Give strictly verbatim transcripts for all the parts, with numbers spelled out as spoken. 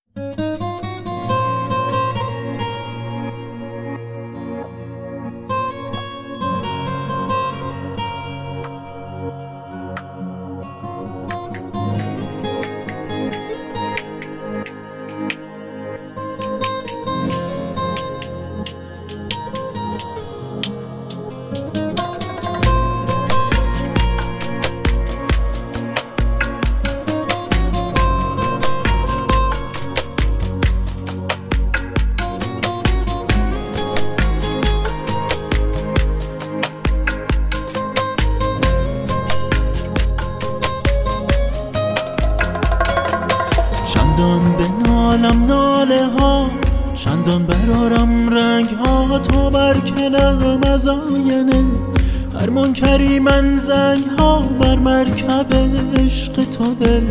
چندان به نالم ناله ها، چندان برارم رنگ ها، تا برکنم از آینه هر منکری من زنگ ها. بر مرکب عشق تو دل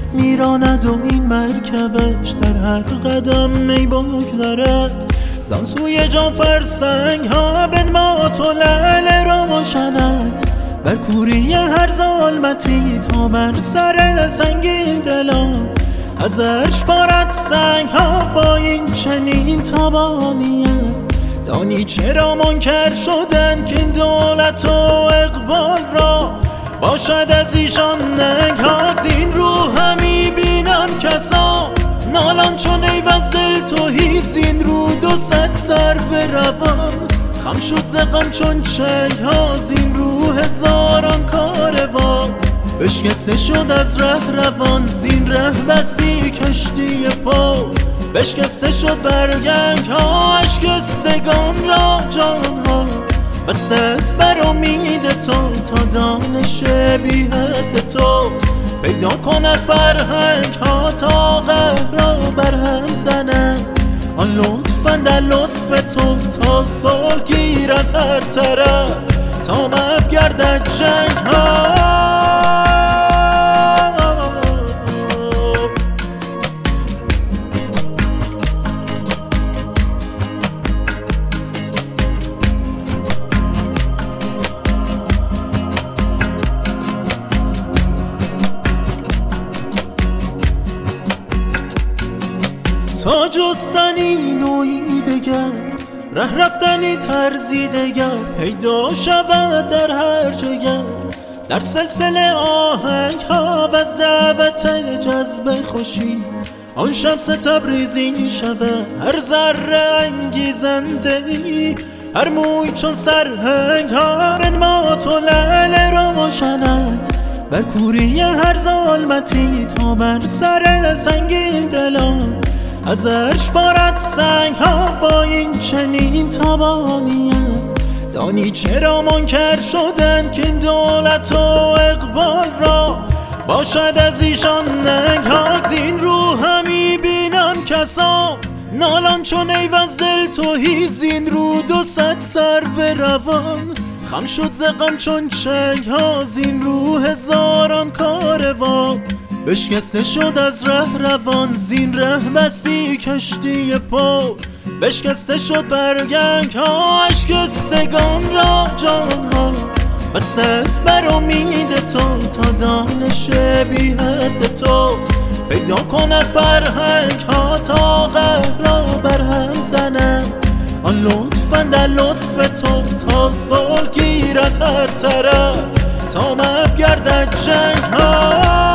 میراند و این مرکبش در هر قدم می بگذرد زان سوی جان فرسنگ ها. بنما تو لعل روشنت بر کوری هر ظلمتی، تا بر سر سنگین دلان ازش بارد سنگ ها. با این چنین تابانیت دانی چرا منکر شدن که این دولت و اقبال را باشد از ایشان ننگ ها. زین رو همی بینم کسا نالان چون ایوز دل توهی، زین رو دو صد سر به روان خم شد ز غم چون چنگ ها. زین رو هزاران کاروان بشکسته شد از ره روان، زین ره بسی کشتی پا بشکسته شد برگنگ ها. اشکستگان را جان ها بسته است بر امید تو، تا دانش بی حد تو پیدا کند فرهنگ ها. تا قهر را بر هم زنند آن لطفاً در لطف تو، تا صلح گیرد هر طرف تا محو گردد جنگ ها. تا جستنی نوعی دگر، ره رفتنی طرزی دگر پیدا شود در هر جگر، در سلسله آهنگ ها. و از دعوت جذب خوشی آن شمس تبریزی شود هر ذره انگیزنده ای، هر موی چون سرهنگ ها. بنما تو لعل روشنت بر کوری هر ظلمتی، تا بر سر سنگین دلان ازش بارد سنگ ها. با این چنین تابانیت دانی چرا منکر شدن که این دولت و اقبال را باشد از ایشان ننگ ها. زین رو همی بینم کسا نالان چون ایوز دل توهی، زین رو دو صد سر به روان خم شد ز غم چون چنگ ها. زین رو هزاران کاروان بشکسته شد از ره روان، زین ره بسی کشتی پا بشکسته شد برگنگ ها. اشکستگان را جان ها بسته است بر امید تو، تا دانش بی حد تو پیدا کند فرهنگ ها. تا قهر را بر هم زنند آن لطفاً در لطف تو، تا صلح گیرد هر طرف تا محو گردد جنگ ها.